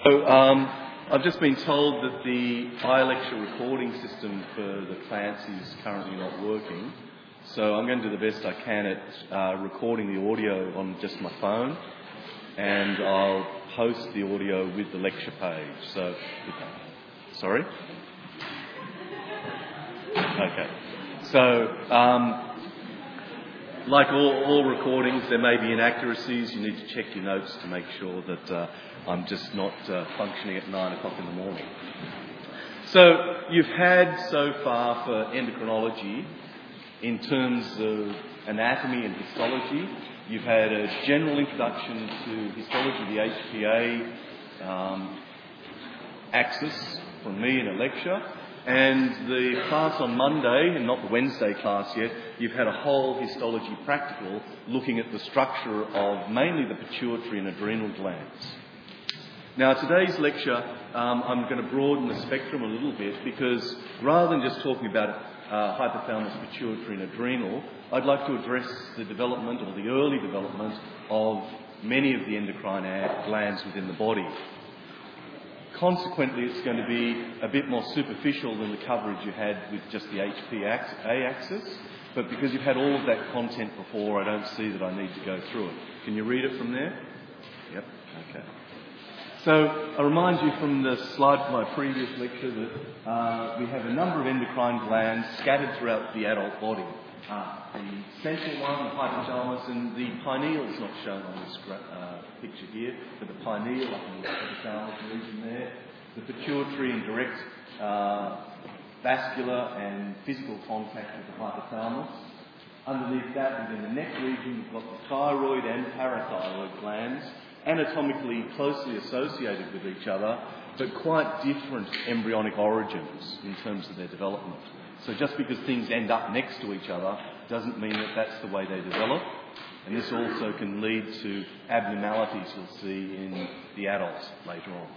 So, I've just been told that the iLecture recording system for the class is currently not working. So I'm going to do the best I can at recording the audio on just my phone, and I'll post the audio with the lecture page. So, sorry? Okay. So, like all recordings, there may be inaccuracies. You need to check your notes to make sure that I'm just not functioning at 9 o'clock in the morning. So you've had so far for endocrinology, in terms of anatomy and histology, you've had a general introduction to histology, the HPA axis from me in a lecture. And the class on Monday, and not the Wednesday class yet, you've had a whole histology practical looking at the structure of mainly the pituitary and adrenal glands. Now, today's lecture, I'm going to broaden the spectrum a little bit, because rather than just talking about hypothalamus, pituitary and adrenal, I'd like to address the development, or the early development, of many of the endocrine glands within the body. Consequently, it's going to be a bit more superficial than the coverage you had with just the HPA axis, but because you've had all of that content before, I don't see that I need to go through it. Can you read it from there? Yep, okay. So I remind you from the slide from my previous lecture that we have a number of endocrine glands scattered throughout the adult body. The central one, the hypothalamus, and the pineal is not shown on this picture here, but the pineal up in the hypothalamus region there, the pituitary in direct vascular and physical contact with the hypothalamus. Underneath that, within the neck region, you've got the thyroid and parathyroid glands, anatomically closely associated with each other, but quite different embryonic origins in terms of their development. So just because things end up next to each other doesn't mean that that's the way they develop. And this also can lead to abnormalities we'll see in the adults later on.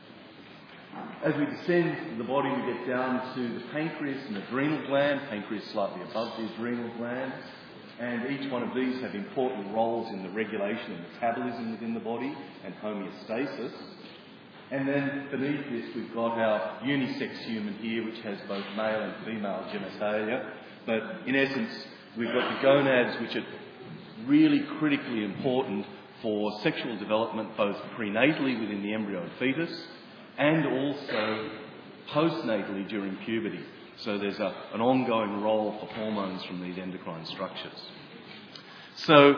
As we descend the body, we get down to the pancreas and adrenal gland, pancreas slightly above the adrenal gland. And each one of these have important roles in the regulation of metabolism within the body and homeostasis. And then beneath this, we've got our unisex human here, which has both male and female genitalia. But in essence, we've got the gonads, which are really critically important for sexual development, both prenatally within the embryo and fetus, and also postnatally during puberty. So there's an ongoing role for hormones from these endocrine structures. So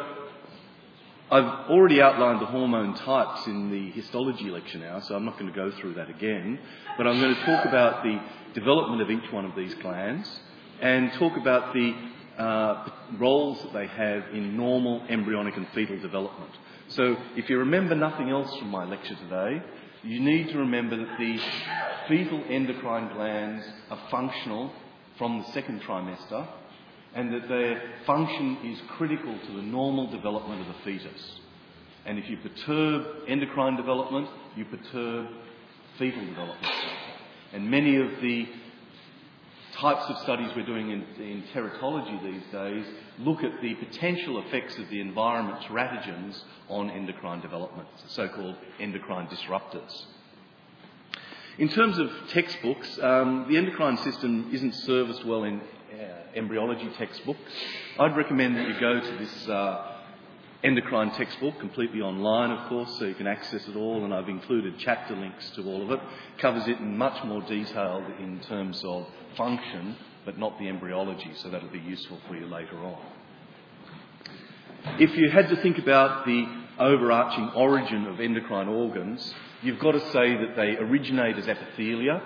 I've already outlined the hormone types in the histology lecture now, so I'm not going to go through that again. But I'm going to talk about the development of each one of these glands and talk about the roles that they have in normal embryonic and fetal development. So if you remember nothing else from my lecture today, you need to remember that the fetal endocrine glands are functional from the second trimester, and that their function is critical to the normal development of the fetus. And if you perturb endocrine development, you perturb fetal development. And many of the types of studies we're doing in teratology these days look at the potential effects of the environment teratogens on endocrine development, so-called endocrine disruptors. In terms of textbooks, the endocrine system isn't serviced well in embryology textbooks. I'd recommend that you go to this endocrine textbook, completely online, of course, so you can access it all, and I've included chapter links to all of it. Covers it in much more detail in terms of function, but not the embryology, so that'll be useful for you later on. If you had to think about the overarching origin of endocrine organs, you've got to say that they originate as epithelia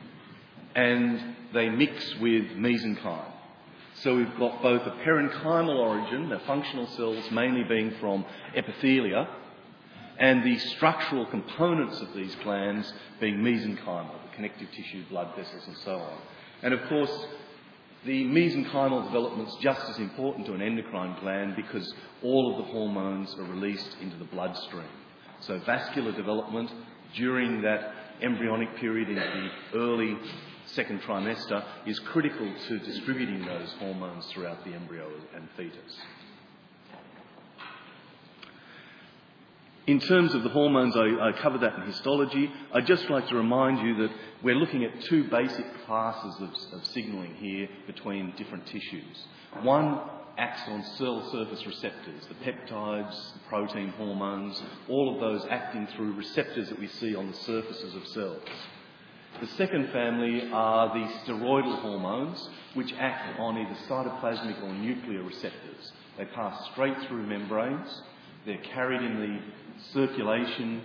and they mix with mesenchyme. So we've got both a parenchymal origin, the functional cells mainly being from epithelia, and the structural components of these glands being mesenchymal, the connective tissue, blood vessels and so on. And of course, the mesenchymal development is just as important to an endocrine gland because all of the hormones are released into the bloodstream. So vascular development during that embryonic period into the early second trimester is critical to distributing those hormones throughout the embryo and fetus. In terms of the hormones, I covered that in histology. I'd just like to remind you that we're looking at two basic classes of signalling here between different tissues. One acts on cell surface receptors, the peptides, the protein hormones, all of those acting through receptors that we see on the surfaces of cells. The second family are the steroidal hormones, which act on either cytoplasmic or nuclear receptors. They pass straight through membranes. They're carried in the circulation.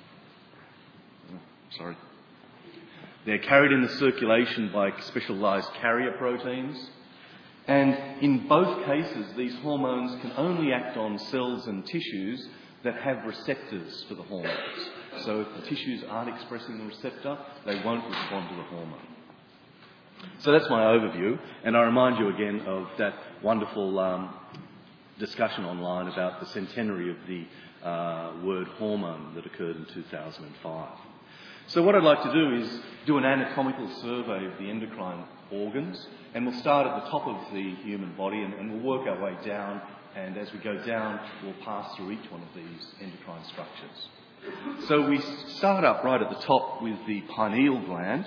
They're carried in the circulation by specialised carrier proteins. And in both cases, these hormones can only act on cells and tissues that have receptors for the hormones. So if the tissues aren't expressing the receptor, they won't respond to the hormone. So that's my overview, and I remind you again of that wonderful discussion online about the centenary of the word hormone that occurred in 2005. So what I'd like to do is do an anatomical survey of the endocrine organs, and we'll start at the top of the human body and we'll work our way down, and as we go down, we'll pass through each one of these endocrine structures. So we start up right at the top with the pineal gland.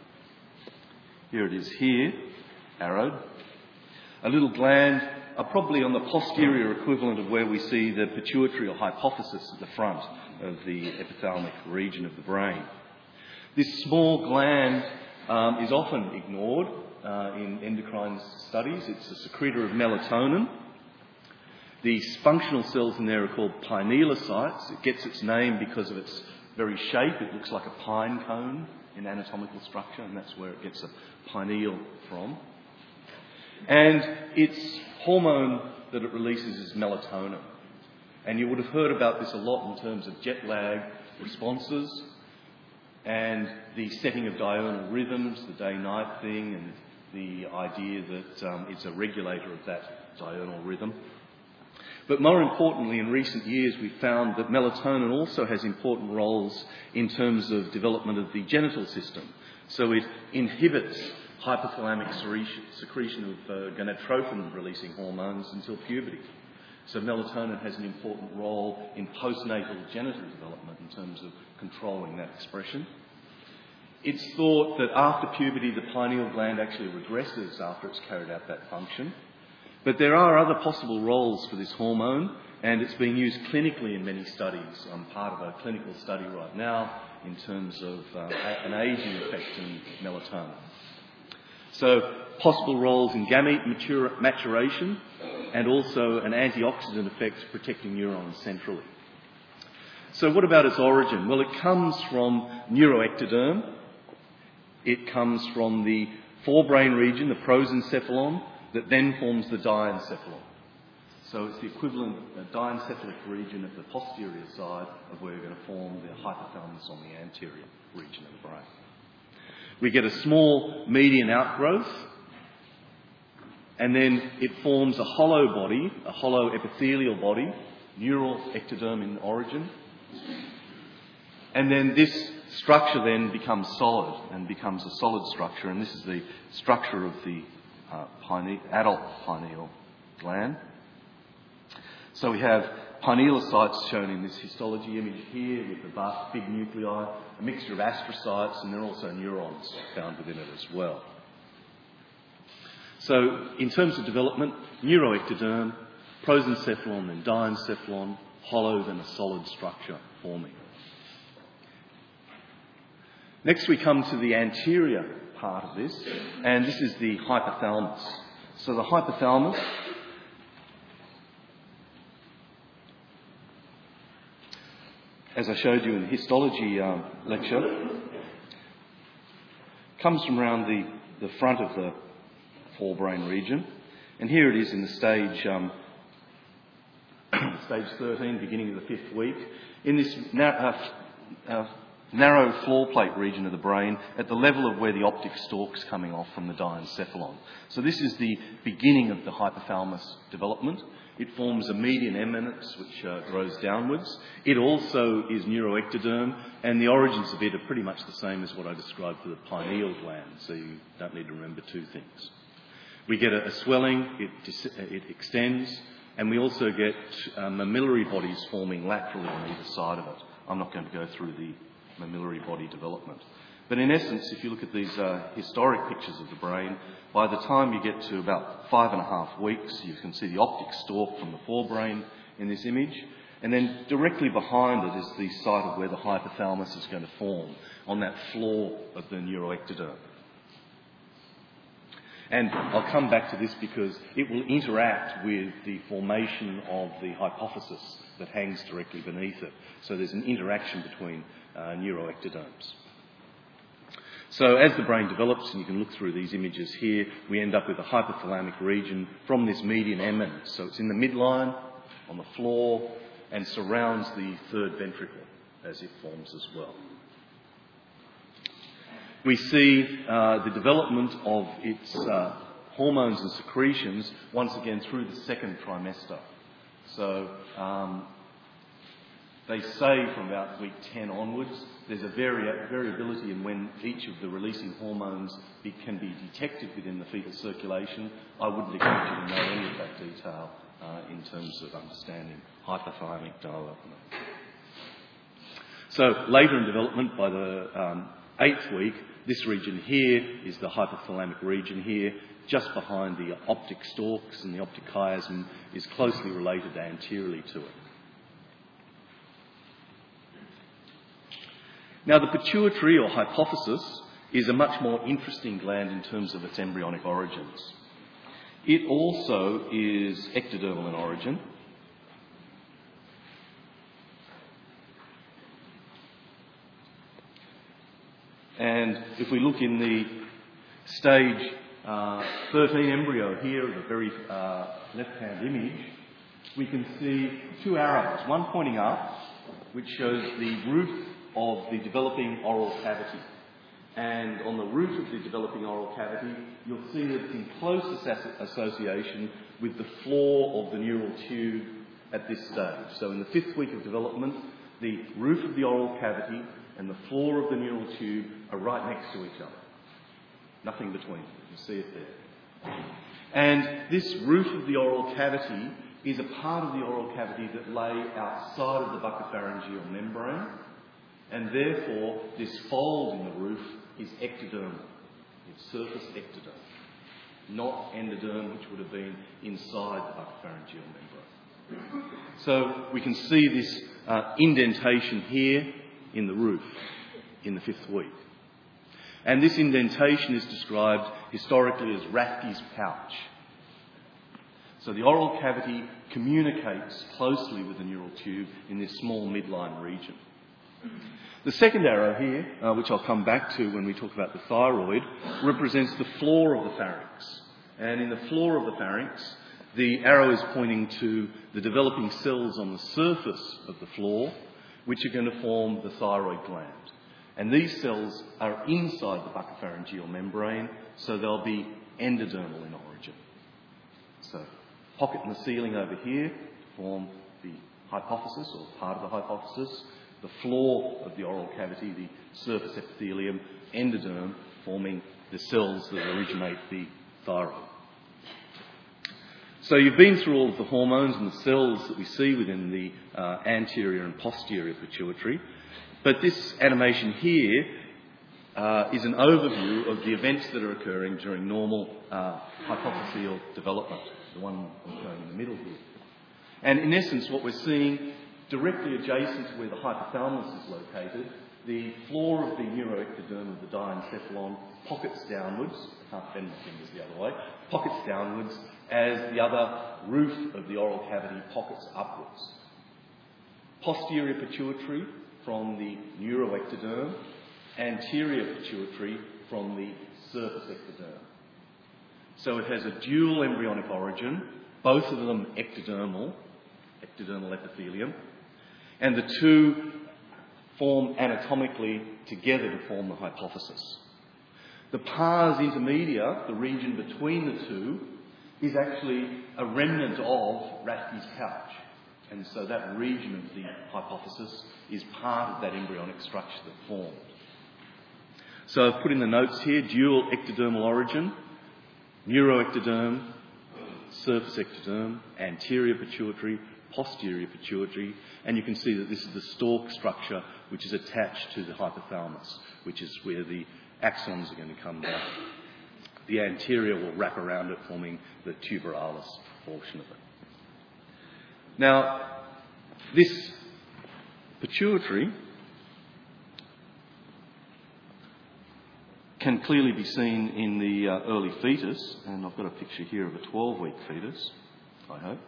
Here it is here, arrowed. A little gland, probably on the posterior equivalent of where we see the pituitary or hypophysis at the front of the epithalamic region of the brain. This small gland is often ignored in endocrine studies. It's a secretor of melatonin. The functional cells in there are called pinealocytes. It gets its name because of its very shape. It looks like a pine cone in anatomical structure, and that's where it gets a pineal from. And its hormone that it releases is melatonin. And you would have heard about this a lot in terms of jet lag responses and the setting of diurnal rhythms, the day-night thing, and the idea that it's a regulator of that diurnal rhythm. But more importantly, in recent years, we've found that melatonin also has important roles in terms of development of the genital system. So it inhibits hypothalamic secretion of gonadotropin-releasing hormones until puberty. So melatonin has an important role in postnatal genital development in terms of controlling that expression. It's thought that after puberty, the pineal gland actually regresses after it's carried out that function. But there are other possible roles for this hormone, and it's being used clinically in many studies. I'm part of a clinical study right now in terms of an ageing effect in melatonin. So possible roles in gamete maturation and also an antioxidant effect protecting neurons centrally. So what about its origin? Well, it comes from neuroectoderm. It comes from the forebrain region, the prosencephalon, that then forms the diencephalon. So it's the equivalent diencephalic region at the posterior side of where we're going to form the hypothalamus on the anterior region of the brain. We get a small median outgrowth, and then it forms a hollow body, a hollow epithelial body, neural ectoderm in origin. And then this structure then becomes solid and becomes a solid structure, and this is the structure of the adult pineal gland. So we have pinealocytes shown in this histology image here with the big nuclei, a mixture of astrocytes, and there are also neurons found within it as well. So in terms of development, neuroectoderm, prosencephalon, then diencephalon, hollow, then a solid structure forming. Next we come to the anterior part of this, and this is the hypothalamus. So the hypothalamus as I showed you in the histology lecture, comes from around the front of the forebrain region, and here it is in the stage 13, beginning of the 5th week, in this narrow floor plate region of the brain at the level of where the optic stalk's coming off from the diencephalon. So this is the beginning of the hypothalamus development. It forms a median eminence which grows downwards. It also is neuroectoderm, and the origins of it are pretty much the same as what I described for the pineal gland, so you don't need to remember two things. We get a swelling, it extends, And we also get mammillary bodies forming laterally on either side of it. I'm not going to go through the mammillary body development. But in essence, if you look at these historic pictures of the brain, by the time you get to about 5.5 weeks, you can see the optic stalk from the forebrain in this image. And then directly behind it is the site of where the hypothalamus is going to form, on that floor of the neuroectoderm. And I'll come back to this because it will interact with the formation of the hypophysis that hangs directly beneath it. So there's an interaction between neuroectoderms. So as the brain develops, and you can look through these images here, we end up with a hypothalamic region from this median eminence. So it's in the midline, on the floor, and surrounds the third ventricle as it forms as well. We see the development of its hormones and secretions once again through the second trimester. So they say from about week 10 onwards, there's a variability in when each of the releasing hormones can be detected within the fetal circulation. I wouldn't expect you to know any of that detail in terms of understanding hypothalamic development. So later in development, by the 8th week, this region here is the hypothalamic region here, just behind the optic stalks, and the optic chiasm is closely related anteriorly to it. Now, the pituitary or hypophysis is a much more interesting gland in terms of its embryonic origins. It also is ectodermal in origin. And if we look in the stage 13 embryo here, the very left-hand image, we can see two arrows, one pointing up, which shows the roof of the developing oral cavity. And on the roof of the developing oral cavity, you'll see that it's in close association with the floor of the neural tube at this stage. So in the 5th week of development, the roof of the oral cavity and the floor of the neural tube are right next to each other. Nothing between them. You see it there. And this roof of the oral cavity is a part of the oral cavity that lay outside of the buccopharyngeal membrane, and therefore this fold in the roof is ectodermal. It's surface ectoderm, not endoderm, which would have been inside the buccopharyngeal membrane. So we can see this indentation here in the roof in the 5th week. And this indentation is described historically as Rathke's pouch. So the oral cavity communicates closely with the neural tube in this small midline region. The second arrow here, which I'll come back to when we talk about the thyroid, represents the floor of the pharynx. And in the floor of the pharynx, the arrow is pointing to the developing cells on the surface of the floor, which are going to form the thyroid gland. And these cells are inside the buccopharyngeal membrane, so they'll be endodermal in origin. So, pocket in the ceiling over here to form the hypophysis, or part of the hypophysis. The floor of the oral cavity, the surface epithelium, endoderm, forming the cells that originate the thyroid. So you've been through all of the hormones and the cells that we see within the anterior and posterior pituitary. But this animation here is an overview of the events that are occurring during normal hypophyseal development, the one I'm showing in the middle here. And in essence, what we're seeing directly adjacent to where the hypothalamus is located, the floor of the neuroectoderm of the diencephalon pockets downwards, I can't bend my fingers the other way, pockets downwards as the other roof of the oral cavity pockets upwards. Posterior pituitary from the neuroectoderm, anterior pituitary from the surface ectoderm. So it has a dual embryonic origin, both of them ectodermal epithelium, and the two form anatomically together to form the hypophysis. The pars intermedia, the region between the two, is actually a remnant of Rathke's pouch. And so that region of the hypophysis is part of that embryonic structure that formed. So I've put in the notes here, dual ectodermal origin, neuroectoderm, surface ectoderm, anterior pituitary, posterior pituitary, and you can see that this is the stalk structure which is attached to the hypothalamus, which is where the axons are going to come down. The anterior will wrap around it, forming the tuberalis portion of it. Now, this pituitary can clearly be seen in the early fetus, and I've got a picture here of a 12-week fetus, I hope.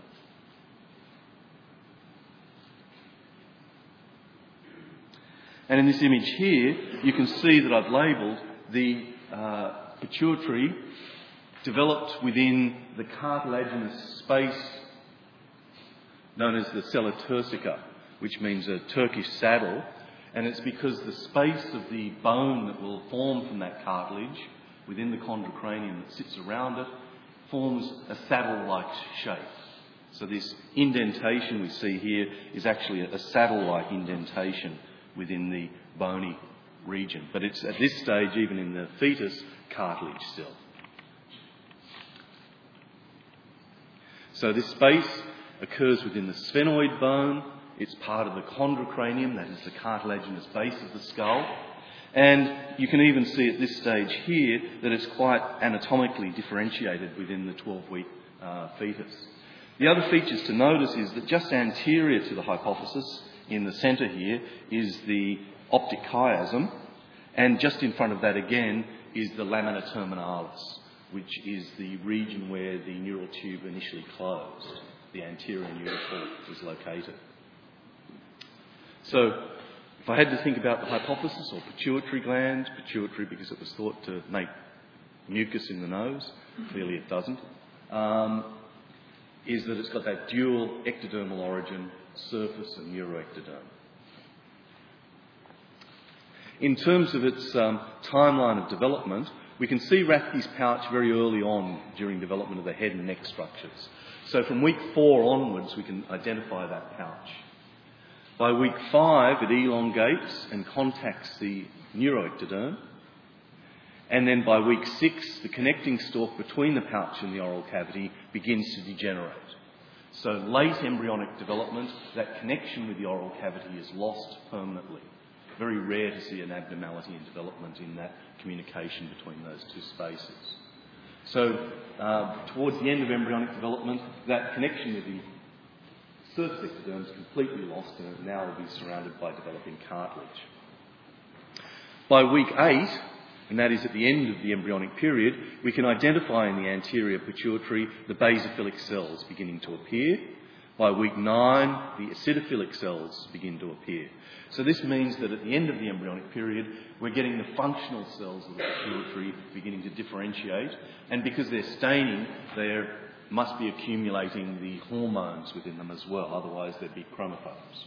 And in this image here, you can see that I've labelled the pituitary developed within the cartilaginous space known as the sella turcica, which means a Turkish saddle, and it's because the space of the bone that will form from that cartilage within the chondrocranium that sits around it forms a saddle-like shape. So this indentation we see here is actually a saddle-like indentation within the bony region. But it's at this stage, even in the fetus, cartilage still. So this space occurs within the sphenoid bone. It's part of the chondrocranium, that is the cartilaginous base of the skull. And you can even see at this stage here that it's quite anatomically differentiated within the 12-week fetus. The other features to notice is that just anterior to the hypophysis, in the centre here, is the optic chiasm, and just in front of that again is the lamina terminalis, which is the region where the neural tube initially closed. The anterior neural cord is located. So, if I had to think about the hypophysis or pituitary gland, pituitary because it was thought to make mucus in the nose, clearly it doesn't, is that it's got that dual ectodermal origin, surface and neuroectoderm. In terms of its timeline of development, we can see Rathke's pouch very early on during development of the head and neck structures. So from week 4 onwards, we can identify that pouch. By week 5, it elongates and contacts the neuroectoderm. And then by week 6, the connecting stalk between the pouch and the oral cavity begins to degenerate. So late embryonic development, that connection with the oral cavity is lost permanently. Very rare to see an abnormality in development in that communication between those two spaces. So towards the end of embryonic development, that connection with the surface ectoderm is completely lost and it now will be surrounded by developing cartilage. By week 8, and that is at the end of the embryonic period, we can identify in the anterior pituitary the basophilic cells beginning to appear. By week 9, the acidophilic cells begin to appear. So this means that at the end of the embryonic period, we're getting the functional cells of the pituitary beginning to differentiate, and because they're staining, they must be accumulating the hormones within them as well, otherwise they'd be chromophobes.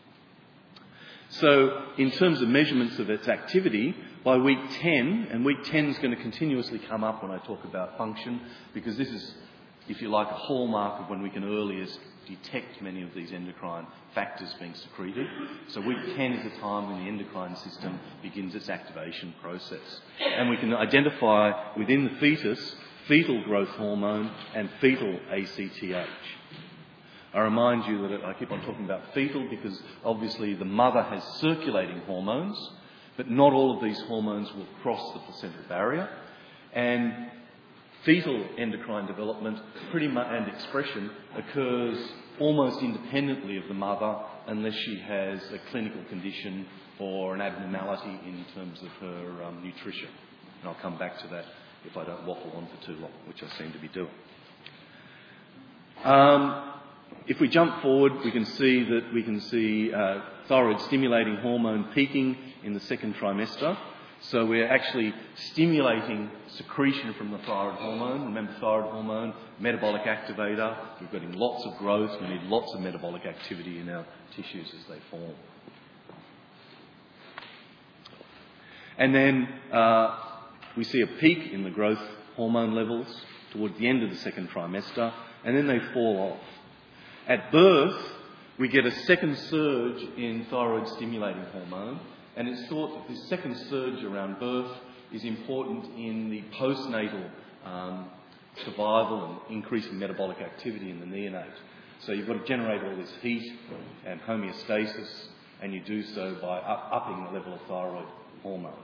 So in terms of measurements of its activity, by week 10, and week 10 is going to continuously come up when I talk about function, because this is, if you like, a hallmark of when we can earliest detect many of these endocrine factors being secreted. So week 10 is the time when the endocrine system begins its activation process. And we can identify within the fetus fetal growth hormone and fetal ACTH. I remind you that I keep on talking about fetal because obviously the mother has circulating hormones, but not all of these hormones will cross the placental barrier. And fetal endocrine development and expression occurs almost independently of the mother unless she has a clinical condition or an abnormality in terms of her nutrition. And I'll come back to that if I don't waffle on for too long, which I seem to be doing. If we jump forward, we can see thyroid stimulating hormone peaking in the second trimester. So we're actually stimulating secretion from the thyroid hormone. Remember, thyroid hormone, metabolic activator. We're getting lots of growth. We need lots of metabolic activity in our tissues as they form. And then we see a peak in the growth hormone levels towards the end of the second trimester, and then they fall off. At birth, we get a second surge in thyroid stimulating hormone, and it's thought that this second surge around birth is important in the postnatal survival and increasing metabolic activity in the neonate. So you've got to generate all this heat and homeostasis, and you do so by upping the level of thyroid hormone.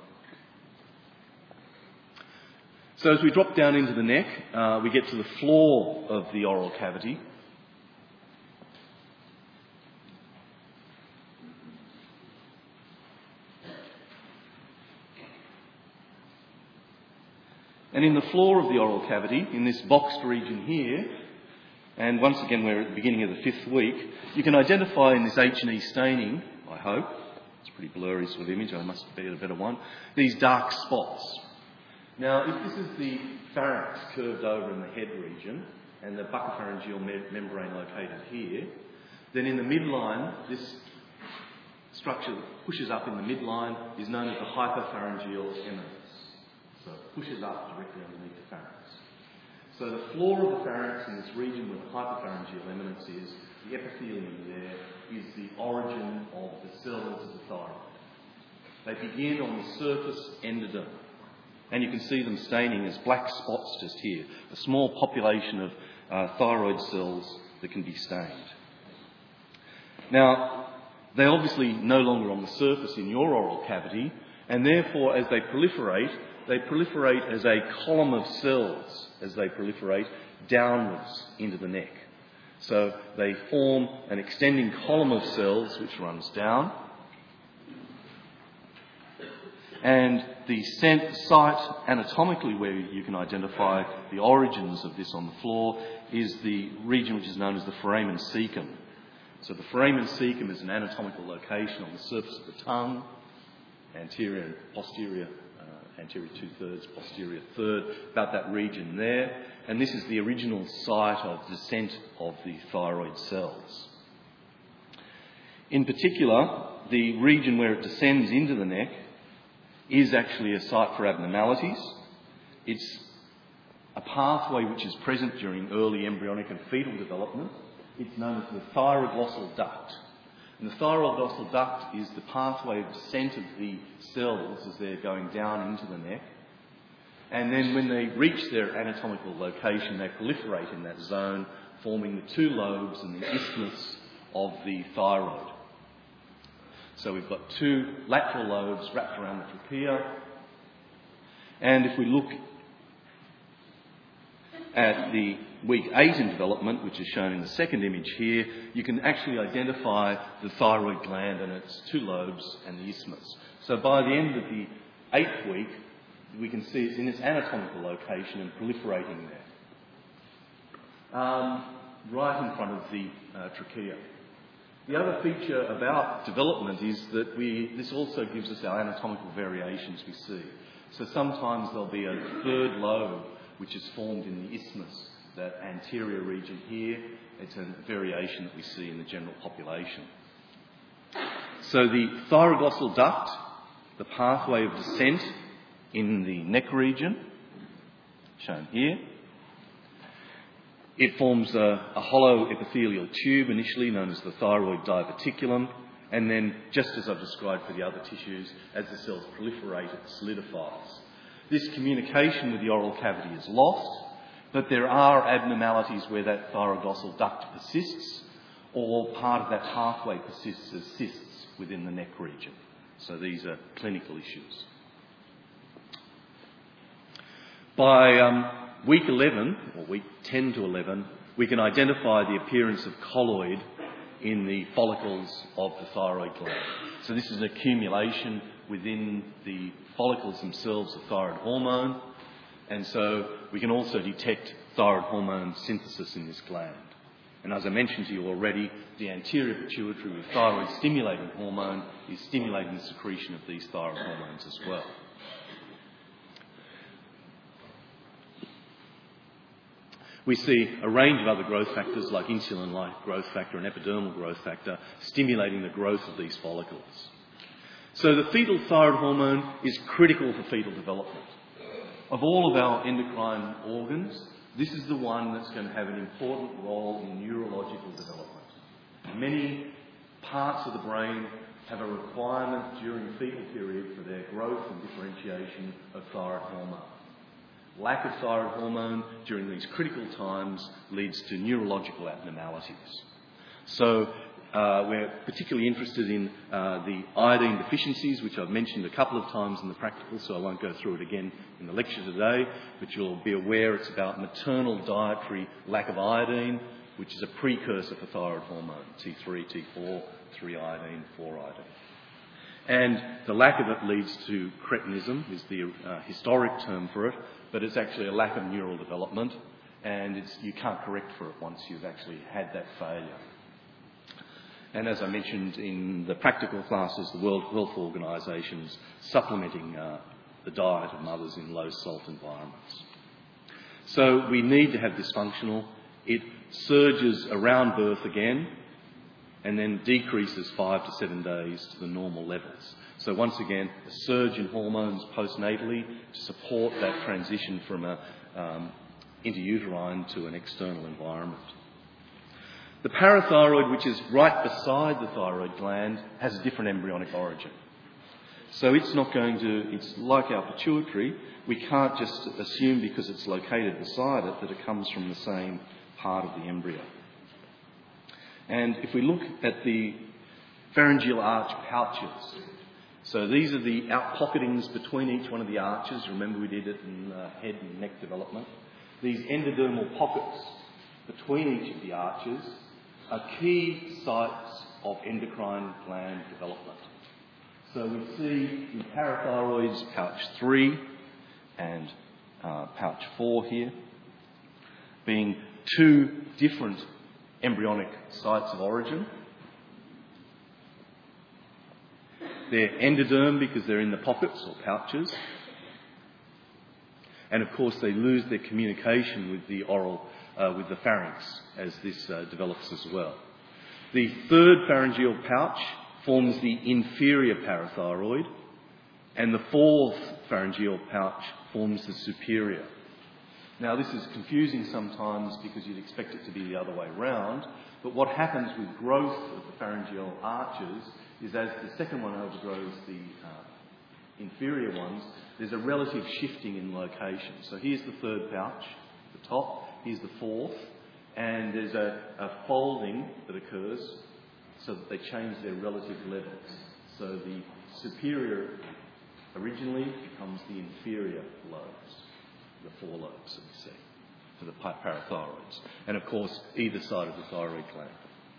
So as we drop down into the neck, we get to the floor of the oral cavity. And in the floor of the oral cavity, in this boxed region here, and once again we're at the beginning of the 5th week, you can identify in this H&E staining, I hope, it's a pretty blurry sort of image, I must be a better one, these dark spots. Now, if this is the pharynx curved over in the head region, and the buccopharyngeal membrane located here, then in the midline, this structure that pushes up in the midline is known as the hypopharyngeal eminence. So it pushes up directly underneath the pharynx. So the floor of the pharynx in this region where the hypopharyngeal eminence is, the epithelium there, is the origin of the cells of the thyroid. They begin on the surface endoderm. And you can see them staining as black spots just here, a small population of thyroid cells that can be stained. Now, they're obviously no longer on the surface in your oral cavity, and therefore as they proliferate as a column of cells as they proliferate downwards into the neck. So they form an extending column of cells which runs down. And the site anatomically where you can identify the origins of this on the floor is the region which is known as the foramen cecum. So the foramen cecum is an anatomical location on the surface of the tongue, anterior and posterior, anterior 2/3, posterior 1/3, about that region there. And this is the original site of descent of the thyroid cells. In particular, the region where it descends into the neck is actually a site for abnormalities. It's a pathway which is present during early embryonic and fetal development. It's known as the thyroglossal duct. And the thyroglossal duct is the pathway of descent of the cells as they're going down into the neck. And then when they reach their anatomical location, they proliferate in that zone, forming the 2 lobes and the isthmus of the thyroid. So we've got 2 lateral lobes wrapped around the trachea. And if we look at the week 8 in development, which is shown in the second image here, you can actually identify the thyroid gland and its 2 lobes and the isthmus. So by the end of the 8th week, we can see it's in its anatomical location and proliferating there, right in front of the trachea. The other feature about development is that this also gives us our anatomical variations we see. So sometimes there'll be a 3rd lobe which is formed in the isthmus, that anterior region here. It's a variation that we see in the general population. So the thyroglossal duct, the pathway of descent in the neck region, shown here. It forms a hollow epithelial tube, initially known as the thyroid diverticulum, and then, just as I've described for the other tissues, as the cells proliferate, it solidifies. This communication with the oral cavity is lost, but there are abnormalities where that thyroglossal duct persists, or part of that pathway persists as cysts within the neck region. So these are clinical issues. By week 11, or week 10 to 11, we can identify the appearance of colloid in the follicles of the thyroid gland. So this is an accumulation within the follicles themselves of thyroid hormone, and so we can also detect thyroid hormone synthesis in this gland. And as I mentioned to you already, the anterior pituitary with thyroid stimulating hormone is stimulating the secretion of these thyroid hormones as well. We see a range of other growth factors like insulin-like growth factor and epidermal growth factor stimulating the growth of these follicles. So the fetal thyroid hormone is critical for fetal development. Of all of our endocrine organs, this is the one that's going to have an important role in neurological development. Many parts of the brain have a requirement during the fetal period for their growth and differentiation of thyroid hormone. lack of thyroid hormone during these critical times leads to neurological abnormalities. So we're particularly interested in the iodine deficiencies, which I've mentioned a couple of times in the practical, so I won't go through it again in the lecture today, but you'll be aware it's about maternal dietary lack of iodine, which is a precursor for thyroid hormone, T3, T4, 3-iodine, 4-iodine. And the lack of it leads to cretinism, is the historic term for it, but it's actually a lack of neural development, and you can't correct for it once you've actually had that failure. And as I mentioned in the practical classes, the World Health Organisation is supplementing the diet of mothers in low-salt environments. So we need to have dysfunctional. It surges around birth again and then decreases 5 to 7 days to the normal levels. So once again, a surge in hormones postnatally to support that transition from a intrauterine to an external environment. The parathyroid, which is right beside the thyroid gland, has a different embryonic origin. So it's like our pituitary. We can't just assume because it's located beside it that it comes from the same part of the embryo. And if we look at the pharyngeal arch pouches, so these are the outpocketings between each one of the arches. Remember we did it in head and neck development. These endodermal pockets between each of the arches are key sites of endocrine gland development. So we see in parathyroids pouch 3 and pouch 4 here being two different embryonic sites of origin. They're endoderm because they're in the pockets or pouches. And of course they lose their communication with the with the pharynx as this develops as well. The third pharyngeal pouch forms the inferior parathyroid, and the fourth pharyngeal pouch forms the superior. Now this is confusing sometimes because you'd expect it to be the other way round, but what happens with growth of the pharyngeal arches is as the second one overgrows the inferior ones, there's a relative shifting in location. So here's the third pouch, the top, here's the fourth, and there's a folding that occurs so that they change their relative levels. So the superior originally becomes the inferior lobes, the four lobes that we see for the parathyroids. And of course, either side of the thyroid gland.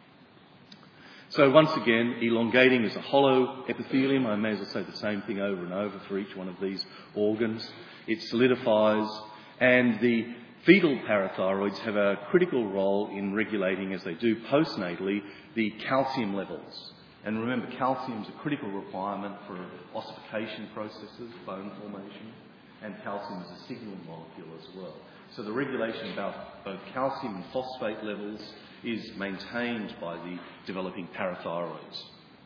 So once again, elongating is a hollow epithelium. I may as well say the same thing over and over for each one of these organs. It solidifies, and the fetal parathyroids have a critical role in regulating, as they do postnatally, the calcium levels. And remember, calcium is a critical requirement for ossification processes, bone formation, and calcium is a signaling molecule as well. So the regulation about both calcium and phosphate levels is maintained by the developing parathyroids.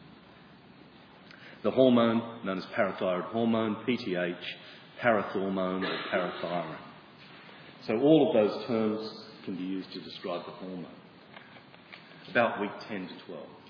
The hormone, known as parathyroid hormone, PTH, parathormone or parathyroid. So all of those terms can be used to describe the hormone. About week 10 to 12.